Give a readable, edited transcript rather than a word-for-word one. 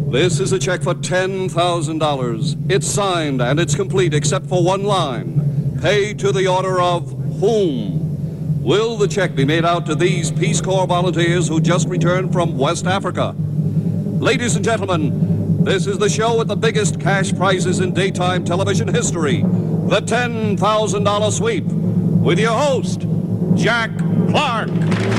This is a check for $10,000. It's signed and it's complete except for one line. Paid to the order of whom? Will the check be made out to these Peace Corps volunteers who just returned from West Africa? Ladies and gentlemen, this is the show with the biggest cash prizes in daytime television history, the $10,000 Sweep, with your host, Jack Clark.